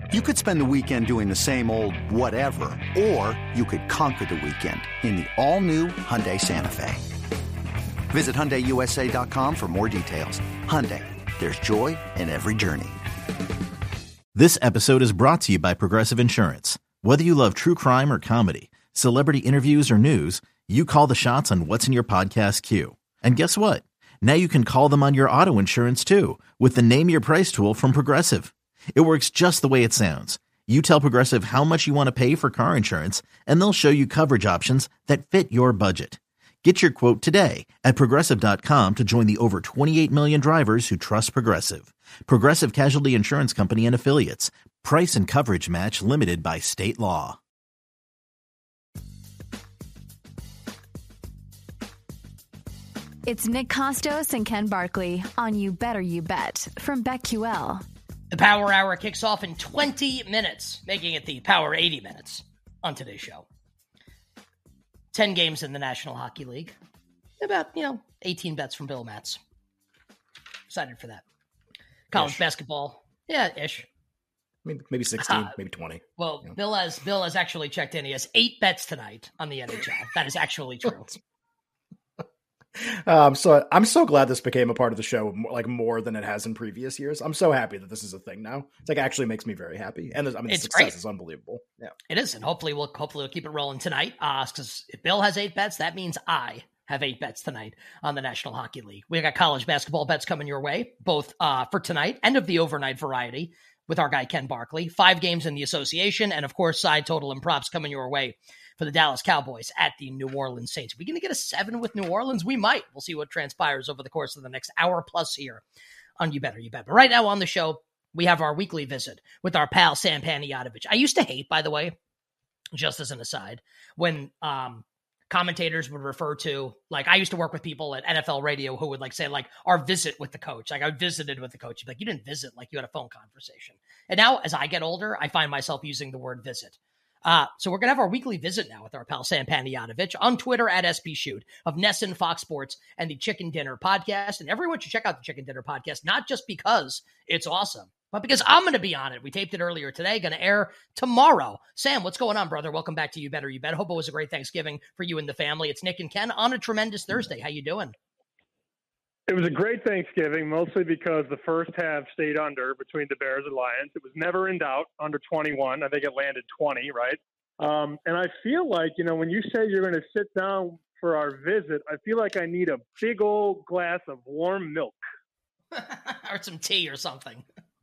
You could spend the weekend doing the same old whatever, or you could conquer the weekend in the all-new Hyundai Santa Fe. Visit HyundaiUSA.com for more details. Hyundai, there's joy in every journey. This episode is brought to you by Progressive Insurance. Whether you love true crime or comedy, celebrity interviews or news, you call the shots on what's in your podcast queue. And guess what? Now you can call them on your auto insurance too with the Name Your Price tool from Progressive. It works just the way it sounds. You tell Progressive how much you want to pay for car insurance, and they'll show you coverage options that fit your budget. Get your quote today at Progressive.com to join the over 28 million drivers who trust Progressive. Progressive Casualty Insurance Company and Affiliates. Price and coverage match limited by state law. It's Nick Costos and Ken Barkley on You Better You Bet from BetQL. The Power Hour kicks off in 20 minutes, making it the Power 80 minutes on today's show. 10 games in the National Hockey League. About, 18 bets from Bill Matz. Excited for that. College basketball. Yeah, ish. Maybe 16, maybe 20. Well, Bill has actually checked in. He has 8 bets tonight on the NHL. That is actually true. So I'm so glad this became a part of the show, more than it has in previous years. I'm so happy that this is a thing now. It's actually makes me very happy, and the success great. is unbelievable. Yeah, it is, and hopefully we'll keep it rolling tonight. Because if Bill has 8 bets, that means I have 8 bets tonight on the National Hockey League. We got college basketball bets coming your way, both for tonight and of the overnight variety with our guy Ken Barkley. 5 games in the association, and of course side total and props coming your way for the Dallas Cowboys at the New Orleans Saints. Are we going to get a 7 with New Orleans? We might. We'll see what transpires over the course of the next hour plus here on You Better You Bet. But right now on the show, we have our weekly visit with our pal Sam Panayotovich. I used to hate, by the way, just as an aside, when commentators would refer to, I used to work with people at NFL radio who would say our visit with the coach. I visited with the coach. You didn't visit, you had a phone conversation. And now as I get older, I find myself using the word visit. So we're going to have our weekly visit now with our pal Sam Panayotovich on Twitter at SBShoot of Nesson, Fox Sports, and the Chicken Dinner Podcast. And everyone should check out the Chicken Dinner Podcast, not just because it's awesome, but because I'm going to be on it. We taped it earlier today, going to air tomorrow. Sam, what's going on, brother? Welcome back to You Better You Bet. Hope it was a great Thanksgiving for you and the family. It's Nick and Ken on a tremendous Thursday. How you doing? It was a great Thanksgiving, mostly because the first half stayed under between the Bears and Lions. It was never in doubt, under 21. I think it landed 20, right? And I feel like, when you say you're going to sit down for our visit, I feel like I need a big old glass of warm milk. Or some tea or something.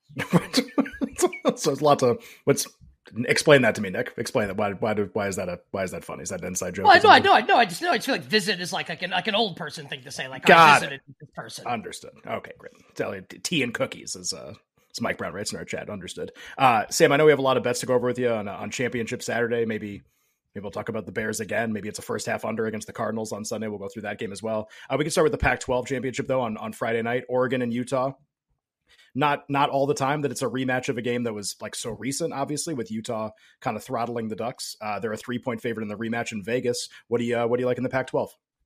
So it's lots of explain that to me, Nick. Explain that. Why is that funny? Is that an inside joke? Well, I know. I just feel like visit is like an old person thing to say. I visited this person. Understood. Okay, great. Tell you, tea and cookies is it's Mike Brown writes in our chat. Understood. Sam, I know we have a lot of bets to go over with you on Championship Saturday. Maybe we'll talk about the Bears again. Maybe it's a first half under against the Cardinals on Sunday. We'll go through that game as well. We can start with the Pac-12 championship though on Friday night. Oregon and Utah. Not all the time that it's a rematch of a game that was so recent, obviously, with Utah kind of throttling the Ducks. They're a 3-point favorite in the rematch in Vegas. What do you like in the Pac-12?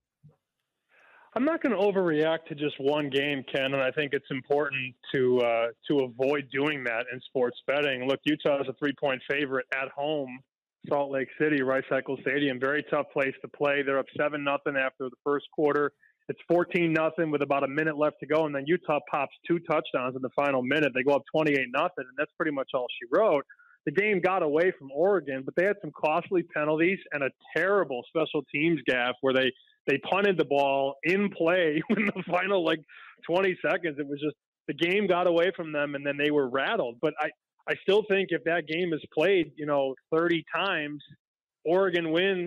I'm not going to overreact to just one game, Ken, and I think it's important to avoid doing that in sports betting. Look, Utah is a 3-point favorite at home, Salt Lake City, Rice-Eccles Stadium. Very tough place to play. They're up 7-0 after the first quarter. It's 14-0 with about a minute left to go, and then Utah pops 2 touchdowns in the final minute. They go up 28-0, and that's pretty much all she wrote. The game got away from Oregon, but they had some costly penalties and a terrible special teams gaffe where they punted the ball in play in the final 20 seconds. It was just the game got away from them, and then they were rattled. But I still think if that game is played, 30 times, Oregon wins,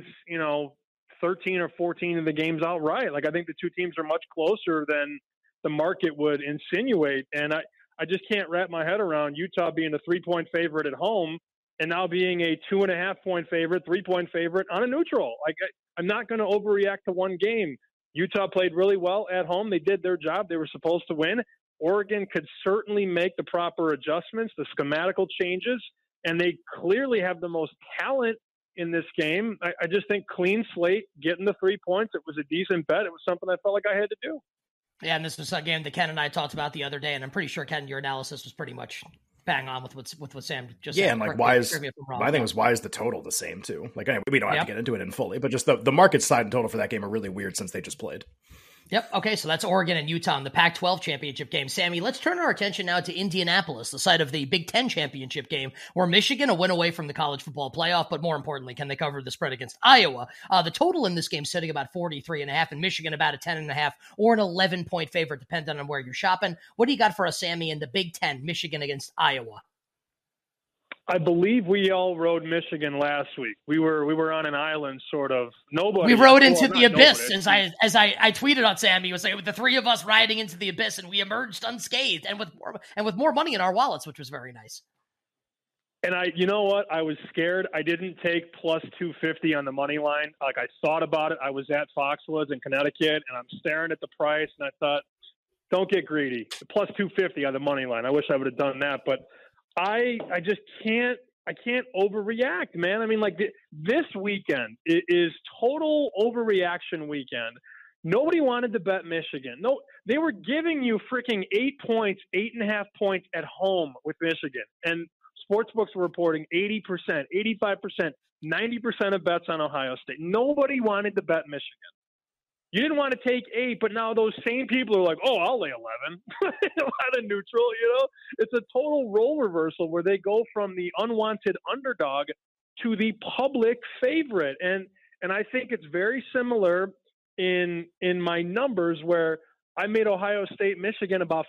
13 or 14 of the games outright. I think the two teams are much closer than the market would insinuate. And I just can't wrap my head around Utah being a 3-point favorite at home and now being a 2.5-point favorite, 3-point favorite on a neutral. I'm not going to overreact to one game. Utah played really well at home. They did their job. They were supposed to win. Oregon could certainly make the proper adjustments, the schematical changes, and they clearly have the most talent in this game. I just think clean slate, getting the 3 points, it was a decent bet. It was something I felt like I had to do. Yeah, and this was a game that Ken and I talked about the other day, and I'm pretty sure, Ken, your analysis was pretty much bang on with what Sam just said. Yeah, and like why is the total the same too? Like we don't have to get into it in fully, but just the market side and total for that game are really weird since they just played. Yep. Okay, so that's Oregon and Utah in the Pac-12 championship game. Sammy, let's turn our attention now to Indianapolis, the site of the Big Ten championship game, where Michigan, a win away from the college football playoff, but more importantly, can they cover the spread against Iowa? The total in this game sitting about 43.5, and Michigan about a 10.5 or an 11-point favorite, depending on where you're shopping. What do you got for us, Sammy, in the Big Ten, Michigan against Iowa? I believe we all rode Michigan last week. We were on an island, sort of. Nobody. We rode into the abyss, as I tweeted on Sammy. Was like with the three of us riding into the abyss, and we emerged unscathed, and with more money in our wallets, which was very nice. And you know what? I was scared. I didn't take plus 250 on the money line. Like, I thought about it. I was at Foxwoods in Connecticut, and I'm staring at the price, and I thought, don't get greedy. Plus 250 on the money line. I wish I would have done that, but I just can't overreact, man. I mean, like this weekend is total overreaction weekend. Nobody wanted to bet Michigan. No, they were giving you freaking 8 points, 8.5 points at home with Michigan. And sportsbooks were reporting 80%, 85%, 90% of bets on Ohio State. Nobody wanted to bet Michigan. You didn't want to take 8, but now those same people are like, oh, I'll lay 11. Out of neutral, It's a total role reversal where they go from the unwanted underdog to the public favorite. And I think it's very similar in my numbers where I made Ohio State, Michigan about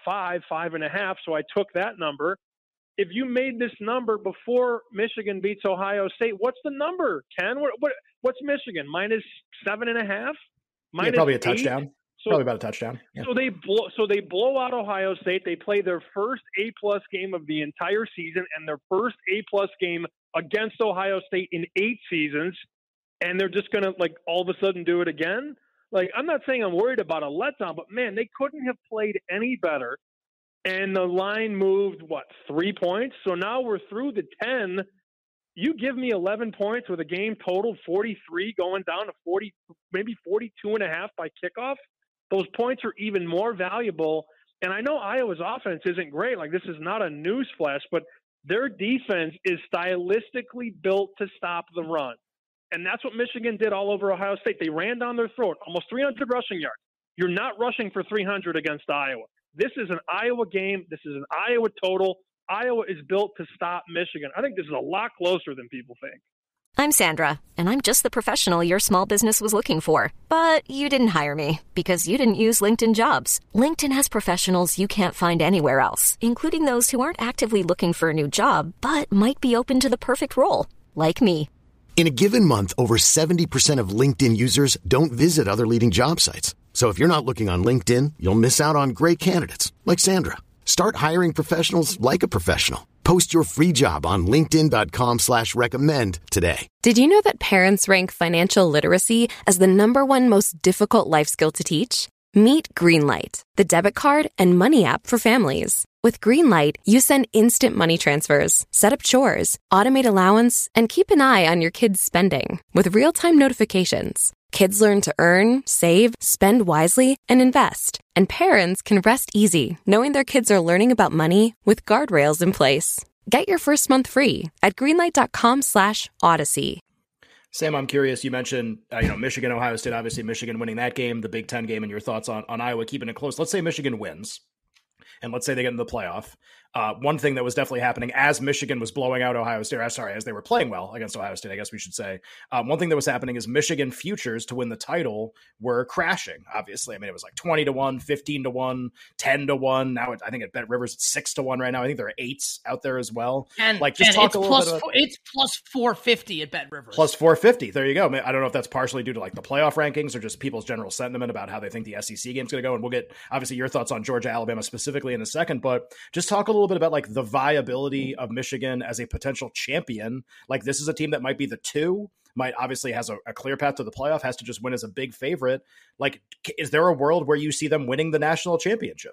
5.5, so I took that number. If you made this number before Michigan beats Ohio State, what's the number, Ken? What's Michigan? Minus 7.5? Yeah, probably a touchdown. Probably about a touchdown. Yeah. So they blow out Ohio State. They play their first A+ game of the entire season and their first A+ game against Ohio State in 8 seasons, and they're just gonna like all of a sudden do it again. Like, I'm not saying I'm worried about a letdown, but man, they couldn't have played any better. And the line moved 3 points. So now we're through the 10. You give me 11 points with a game total 43 going down to 40, maybe 42.5 by kickoff. Those points are even more valuable. And I know Iowa's offense isn't great. Like, this is not a news flash, but their defense is stylistically built to stop the run. And that's what Michigan did all over Ohio State. They ran down their throat, almost 300 rushing yards. You're not rushing for 300 against Iowa. This is an Iowa game. This is an Iowa total. Iowa is built to stop Michigan. I think this is a lot closer than people think. I'm Sandra, and I'm just the professional your small business was looking for. But you didn't hire me because you didn't use LinkedIn Jobs. LinkedIn has professionals you can't find anywhere else, including those who aren't actively looking for a new job, but might be open to the perfect role, like me. In a given month, over 70% of LinkedIn users don't visit other leading job sites. So if you're not looking on LinkedIn, you'll miss out on great candidates like Sandra. Start hiring professionals like a professional. Post your free job on linkedin.com/recommend today. Did you know that parents rank financial literacy as the #1 most difficult life skill to teach? Meet Greenlight, the debit card and money app for families. With Greenlight, you send instant money transfers, set up chores, automate allowance, and keep an eye on your kids' spending with real-time notifications. Kids learn to earn, save, spend wisely, and invest. And parents can rest easy knowing their kids are learning about money with guardrails in place. Get your first month free at greenlight.com/Odyssey. Sam, I'm curious. You mentioned, Michigan, Ohio State, obviously Michigan winning that game, the Big Ten game, and your thoughts on Iowa keeping it close. Let's say Michigan wins, and let's say they get into the playoff. One thing that was definitely happening as Michigan was blowing out Ohio State, as they were playing well against Ohio State, I guess we should say. One thing that was happening is Michigan futures to win the title were crashing, obviously. I mean, it was like 20-1, 15-1, 10-1. Now I think at Bet Rivers, it's 6-1 right now. I think there are 8s out there as well. And talk a little bit about, it's plus 450 at Bet Rivers. Plus 450. There you go. I don't know if that's partially due to like the playoff rankings or just people's general sentiment about how they think the SEC game's going to go. And we'll get obviously your thoughts on Georgia, Alabama specifically in a second, but just talk a little bit about like the viability of Michigan as a potential champion. Like, this is a team that might be the 2, might obviously has a clear path to the playoff, has to just win as a big favorite. Like, is there a world where you see them winning the national championship?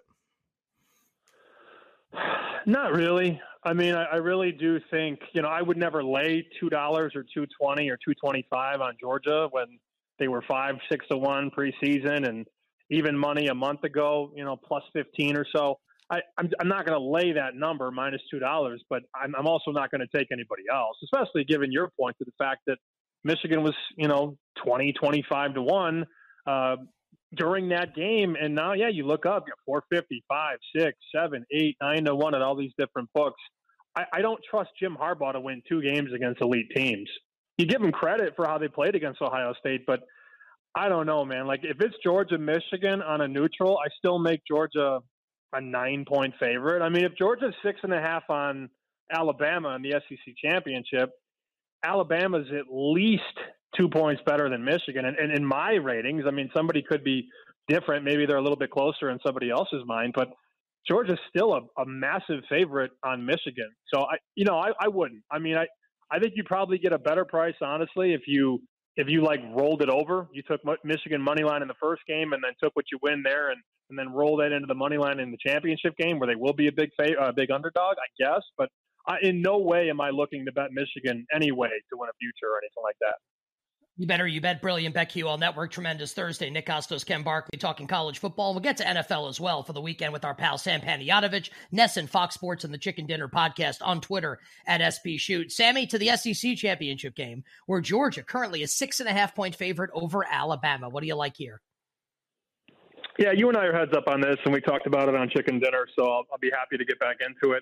Not really. I mean, I really do think, I would never lay $2 or $2.20 or $2.25 on Georgia when they were 5-6-1 preseason and even money a month ago, plus 15 or so. I'm not going to lay that number minus $2, but I'm also not going to take anybody else, especially given your point to the fact that Michigan was, 20-25-1 during that game. And now, you look up, you're 450, 5, 6, 7, 8, 9-1 at all these different books. I don't trust Jim Harbaugh to win 2 games against elite teams. You give him credit for how they played against Ohio State, but I don't know, man. Like, if it's Georgia, Michigan on a neutral, I still make Georgia a 9-point favorite. I mean, if Georgia's 6.5 on Alabama in the SEC championship, Alabama's at least 2 points better than Michigan. And in my ratings, I mean, somebody could be different. Maybe they're a little bit closer in somebody else's mind, but Georgia's still a massive favorite on Michigan. So I wouldn't. I mean, I think you probably get a better price, honestly, if you like rolled it over. You took Michigan money line in the first game and then took what you win there and then roll that into the money line in the championship game where they will be a big underdog, I guess. But in no way am I looking to bet Michigan anyway to win a future or anything like that. You bet. Brilliant. BetQL Network. Tremendous Thursday. Nick Kostos, Ken Barkley talking college football. We'll get to NFL as well for the weekend with our pal Sam Panayotovich, Nesson, Fox Sports, and the Chicken Dinner podcast on Twitter at SP Shoot. Sammy, to the SEC championship game where Georgia currently is 6.5-point favorite over Alabama. What do you like here? Yeah, you and I are heads up on this, and we talked about it on Chicken Dinner, so I'll be happy to get back into it.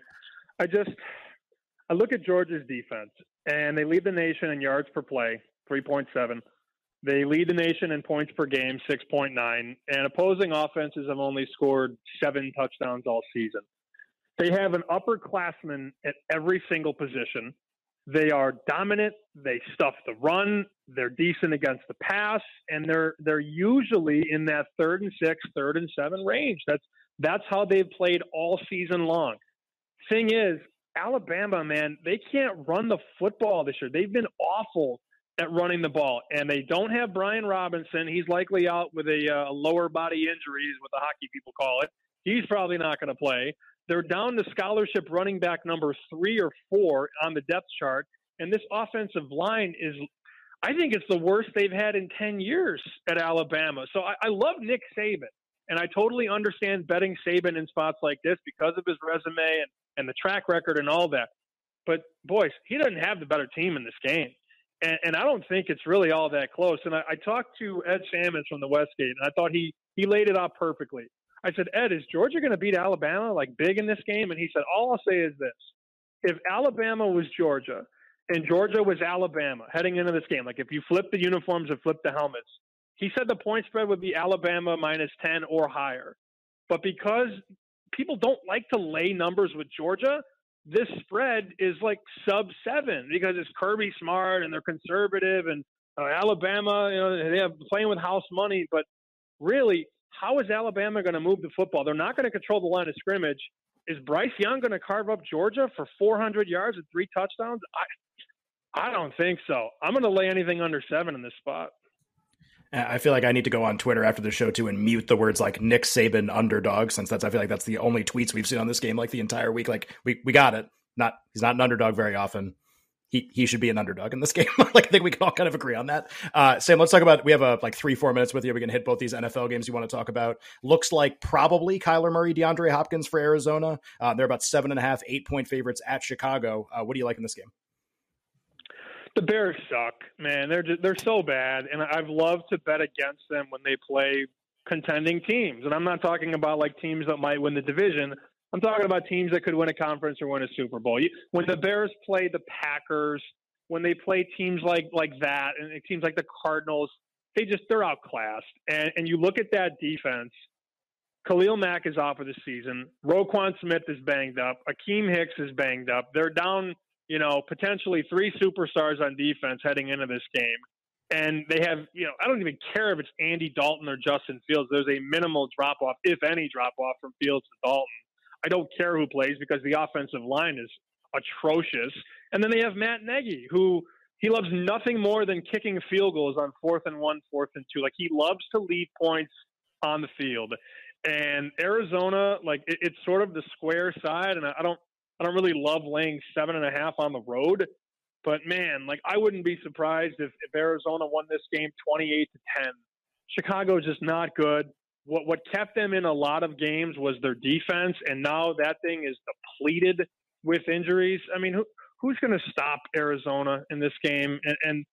I look at Georgia's defense, and they lead the nation in yards per play, 3.7. They lead the nation in points per game, 6.9. And opposing offenses have only scored 7 touchdowns all season. They have an upperclassman at every single position. They are dominant. They stuff the run. They're decent against the pass, and they're usually in that 3rd and 6, 3rd and 7 range. That's how they've played all season long. Thing is, Alabama, man, they can't run the football this year. They've been awful at running the ball, and they don't have Brian Robinson. He's likely out with a lower body injury, is what the hockey people call it. He's probably not going to play. They're down to scholarship running back number 3 or 4 on the depth chart, and this offensive line is, I think it's the worst they've had in 10 years at Alabama. So I love Nick Saban, and I totally understand betting Saban in spots like this because of his resume and the track record and all that. But, boys, he doesn't have the better team in this game. And I don't think it's really all that close. And I talked to Ed Salmons from the Westgate, and I thought he laid it out perfectly. I said, Ed, is Georgia going to beat Alabama like big in this game? And he said, all I'll say is this. If Alabama was Georgia and Georgia was Alabama heading into this game, like if you flip the uniforms and flip the helmets, he said the point spread would be Alabama -10 or higher. But because people don't like to lay numbers with Georgia, this spread is like sub-7 because it's Kirby Smart and they're conservative and Alabama, they have playing with house money. But really, how is Alabama going to move the football? They're not going to control the line of scrimmage. Is Bryce Young going to carve up Georgia for 400 yards and 3 touchdowns? I don't think so. I'm going to lay anything under 7 in this spot. I feel like I need to go on Twitter after the show too and mute the words like Nick Saban underdog, since I feel like that's the only tweets we've seen on this game like the entire week. Like we got it. He's not an underdog very often. He should be an underdog in this game. Like I think we can all kind of agree on that. Sam, let's talk about, we have 3-4 minutes with you. We can hit both these NFL games you want to talk about. Looks like probably Kyler Murray, DeAndre Hopkins for Arizona. They're about 7.5, 8-point favorites at Chicago. What do you like in this game? The Bears suck, man. They're so bad, and I've loved to bet against them when they play contending teams. And I'm not talking about like teams that might win the division. I'm talking about teams that could win a conference or win a Super Bowl. When the Bears play the Packers, when they play teams like that, and teams like the Cardinals, they're outclassed. And you look at that defense. Khalil Mack is out for the season. Roquan Smith is banged up. Akeem Hicks is banged up. They're down, potentially 3 superstars on defense heading into this game. And they have, I don't even care if it's Andy Dalton or Justin Fields. There's a minimal drop-off, if any drop-off, from Fields to Dalton. I don't care who plays because the offensive line is atrocious. And then they have Matt Nagy, who he loves nothing more than kicking field goals on 4th and 1, 4th and 2. Like, he loves to leave points on the field. And Arizona, it's sort of the square side, and I don't really love laying 7.5 on the road. But man, I wouldn't be surprised if Arizona won this game 28-10. Chicago is just not good. What kept them in a lot of games was their defense, and now that thing is depleted with injuries. I mean, who's going to stop Arizona in this game? And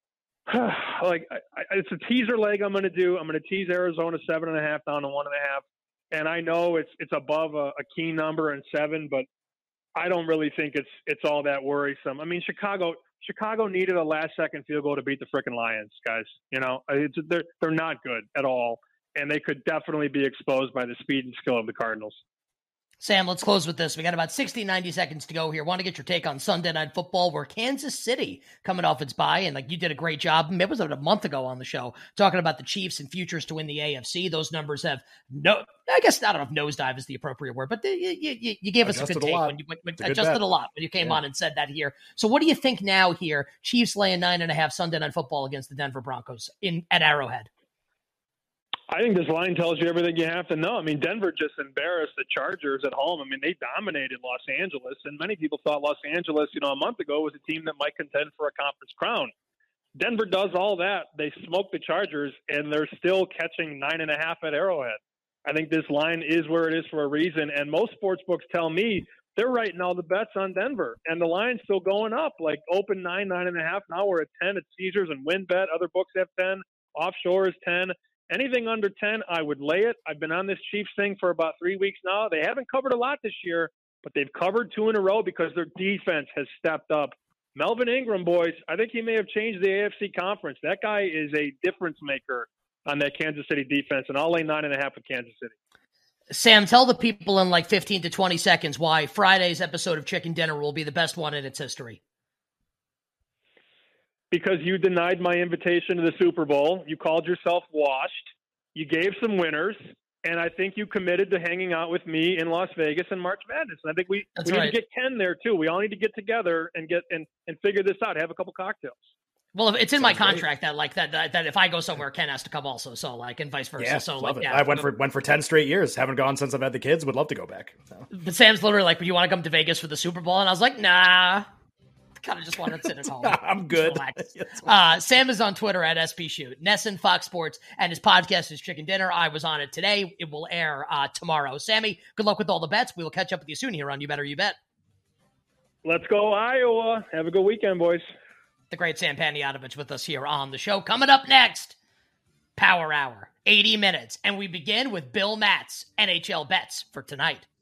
it's a teaser leg I'm going to do. I'm going to tease Arizona 7.5 down to 1.5. And I know it's above a key number and 7, but I don't really think it's all that worrisome. I mean, Chicago needed a last-second field goal to beat the frickin' Lions, guys. They're not good at all, and they could definitely be exposed by the speed and skill of the Cardinals. Sam, let's close with this. We got about 60, 90 seconds to go here. Want to get your take on Sunday Night Football, where Kansas City coming off its bye, and you did a great job. It was about a month ago on the show talking about the Chiefs and futures to win the AFC. Those numbers have I guess I don't know if nosedive is the appropriate word, but you gave us a good take when you adjusted a lot when you came on and said that here. So what do you think now here? Chiefs laying 9.5 Sunday Night Football against the Denver Broncos at Arrowhead. I think this line tells you everything you have to know. I mean, Denver just embarrassed the Chargers at home. I mean, they dominated Los Angeles, and many people thought Los Angeles, a month ago was a team that might contend for a conference crown. Denver does all that. They smoke the Chargers, and they're still catching 9.5 at Arrowhead. I think this line is where it is for a reason, and most sports books tell me they're writing all the bets on Denver, and the line's still going up, like open 9, 9.5. Now we're at 10 at Caesars and WinBet. Other books have 10. Offshore is 10. Anything under 10, I would lay it. I've been on this Chiefs thing for about 3 weeks now. They haven't covered a lot this year, but they've covered 2 in a row because their defense has stepped up. Melvin Ingram, boys, I think he may have changed the AFC conference. That guy is a difference maker on that Kansas City defense, and I'll lay 9.5 with Kansas City. Sam, tell the people in 15 to 20 seconds why Friday's episode of Chicken Dinner will be the best one in its history. Because you denied my invitation to the Super Bowl. You called yourself washed. You gave some winners. And I think you committed to hanging out with me in Las Vegas in March Madness. And I think we need to get Ken there, too. We all need to get together and figure this out, have a couple cocktails. Well, it's in my contract that if I go somewhere, Ken has to come also. So and vice versa. Yeah, so love it. I went for 10 straight years. Haven't gone since I've had the kids. Would love to go back. So. But Sam's literally like, "Do you want to come to Vegas for the Super Bowl?" And I was like, "Nah." Kind of just wanted to sit at home. I'm good. Sam is on Twitter at SPShoot. Nesson, Fox Sports, and his podcast is Chicken Dinner. I was on it today. It will air tomorrow. Sammy, good luck with all the bets. We will catch up with you soon here on You Better You Bet. Let's go, Iowa. Have a good weekend, boys. The great Sam Panayotovich with us here on the show. Coming up next, Power Hour, 80 minutes. And we begin with Bill Matt's NHL bets for tonight.